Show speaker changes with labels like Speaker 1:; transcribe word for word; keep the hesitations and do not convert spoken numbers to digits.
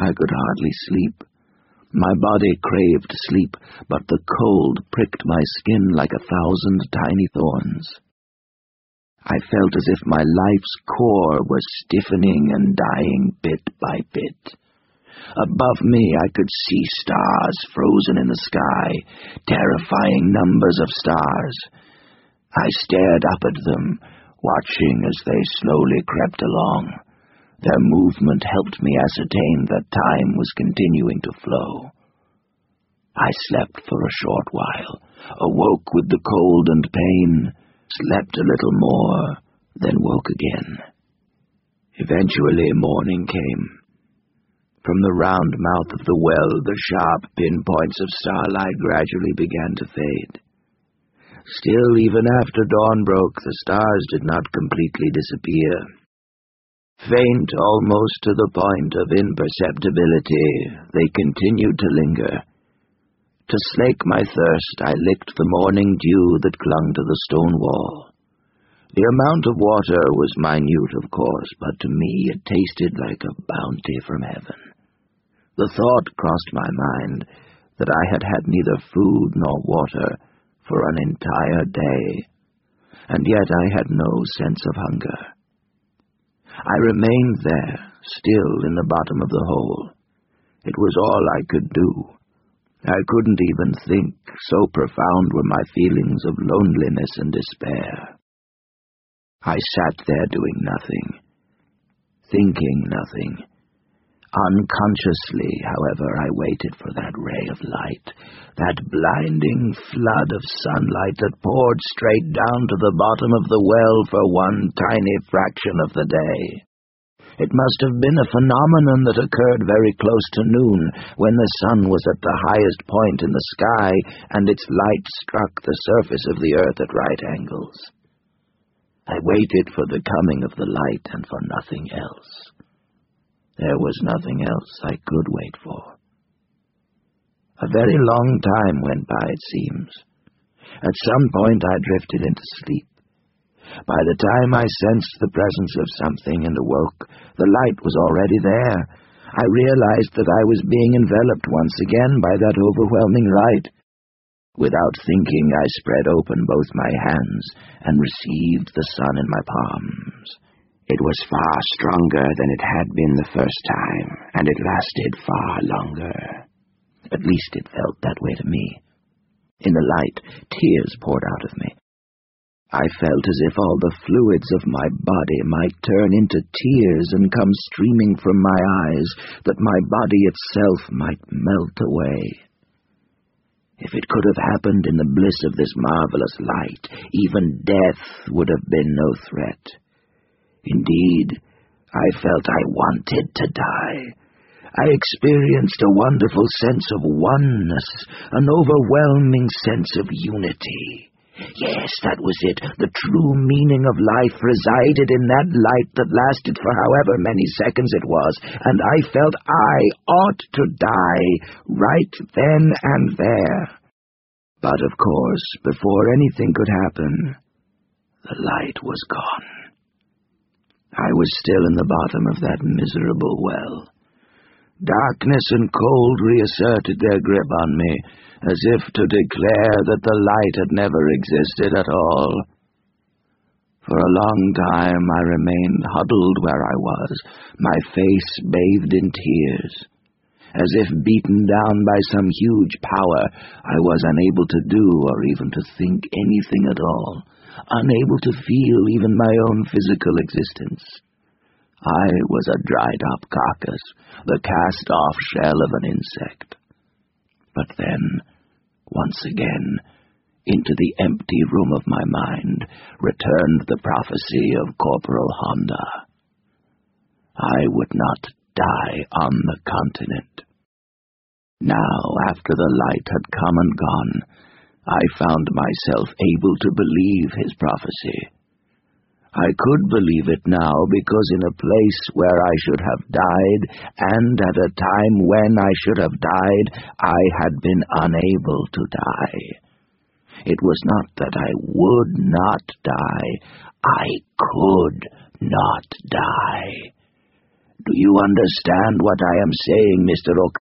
Speaker 1: I could hardly sleep. My body craved sleep, but the cold pricked my skin like a thousand tiny thorns. I felt as if my life's core was stiffening and dying bit by bit. Above me I could see stars frozen in the sky, terrifying numbers of stars. I stared up at them, watching as they slowly crept along. Their movement helped me ascertain that time was continuing to flow. I slept for a short while, awoke with the cold and pain, slept a little more, then woke again. Eventually morning came. From the round mouth of the well, the sharp pinpoints of starlight gradually began to fade. Still, even after dawn broke, the stars did not completely disappear. Faint almost to the point of imperceptibility, they continued to linger. To slake my thirst, I licked the morning dew that clung to the stone wall. The amount of water was minute, of course, but to me it tasted like a bounty from heaven. The thought crossed my mind that I had had neither food nor water for an entire day, and yet I had no sense of hunger. I remained there, still in the bottom of the hole. It was all I could do. I couldn't even think, so profound were my feelings of loneliness and despair. I sat there doing nothing, thinking nothing. Unconsciously, however, I waited for that ray of light, that blinding flood of sunlight that poured straight down to the bottom of the well for one tiny fraction of the day. It must have been a phenomenon that occurred very close to noon, when the sun was at the highest point in the sky and its light struck the surface of the earth at right angles. I waited for the coming of the light and for nothing else. There was nothing else I could wait for. A very long time went by, it seems. At some point I drifted into sleep. By the time I sensed the presence of something and awoke, the light was already there. I realized that I was being enveloped once again by that overwhelming light. Without thinking, I spread open both my hands and received the sun in my palms. It was far stronger than it had been the first time, and it lasted far longer. At least it felt that way to me. In the light, tears poured out of me. I felt as if all the fluids of my body might turn into tears and come streaming from my eyes, that my body itself might melt away. If it could have happened in the bliss of this marvelous light, even death would have been no threat. Indeed, I felt I wanted to die. I experienced a wonderful sense of oneness, an overwhelming sense of unity. Yes, that was it. The true meaning of life resided in that light that lasted for however many seconds it was, and I felt I ought to die right then and there. But of course, before anything could happen, the light was gone. I was still in the bottom of that miserable well. Darkness and cold reasserted their grip on me, as if to declare that the light had never existed at all. For a long time I remained huddled where I was, my face bathed in tears. As if beaten down by some huge power, I was unable to do or even to think anything at all, unable to feel even my own physical existence. I was a dried-up carcass, the cast-off shell of an insect. But then, once again, into the empty room of my mind returned the prophecy of Corporal Honda. I would not die on the continent. Now, after the light had come and gone, I found myself able to believe his prophecy. I could believe it now because in a place where I should have died, and at a time when I should have died, I had been unable to die. It was not that I would not die, I could not die. Do you understand what I am saying, Mister Oak?